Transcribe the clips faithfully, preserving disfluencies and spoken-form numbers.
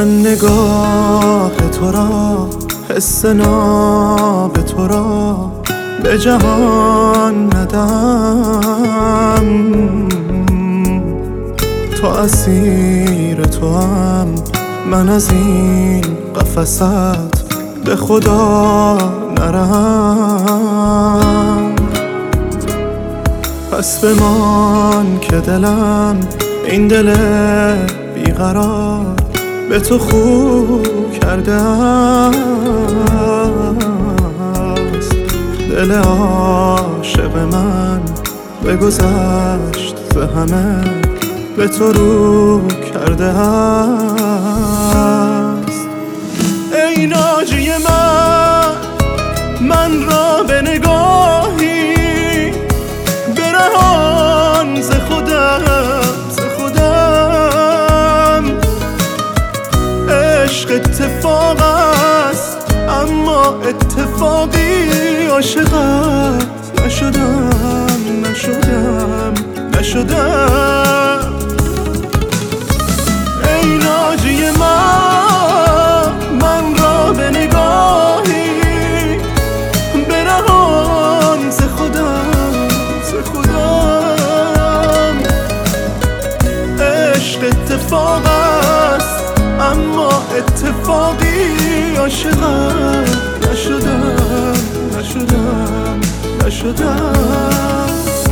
من نگاه تو را، حس ناب تو را به جهان ندم. تو اسیر تو هم، من از این قفست به خدا نرم. پس بمان که دلم، این دل بیقرار به تو خو کرده است. دل عاشق من بگذشت ز همه، به تو رو کرده است. ای ناجی من، من را به نگاهی برهان ز خودم، ز خودم. عشق اتفاق است اما اتفاقی عاشقت نشدم، نشدم، نشدم. ای ناجی من، من را به نگاهی برهان ز خودم، ز خودم. عشق اتفاق است اما اتفاقی عاشقت نشدم، نشدم، نشدم.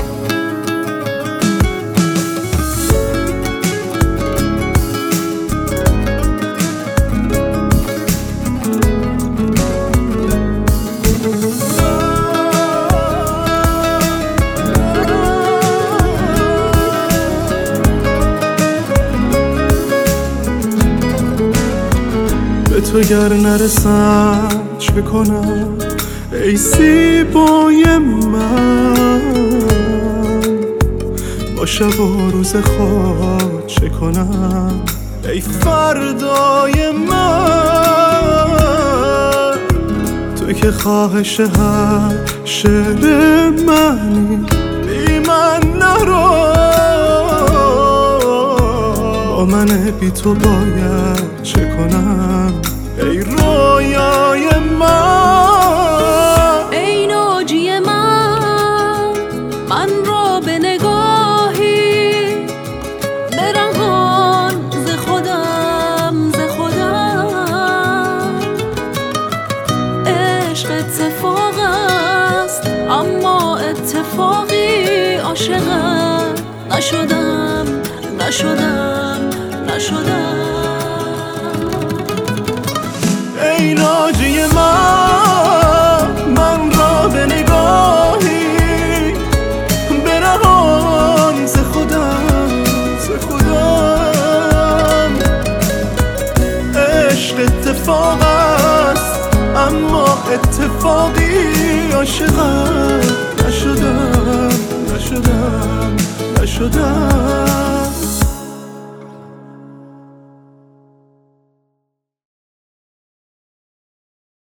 تو گر نرسم چه کنم ای زیبای من؟ با شب و روز خود چه کنم ای فردای من؟ تو که خواهش هر شعر منی، بی من نرو. با من بی تو باید چه کنم ای رویای من؟ ای ناجی من، من را به نگاهی برهان ز خودم، ز خودم. عشق اتفاق است اما اتفاقی عاشقت نشدم، نشدم، نشدم. ای ناجی من، من را به نگاهی برهان ز خودم، ز خودم. عشق اتفاق است اما اتفاقی عاشقت نشدم، نشدم، نشدم.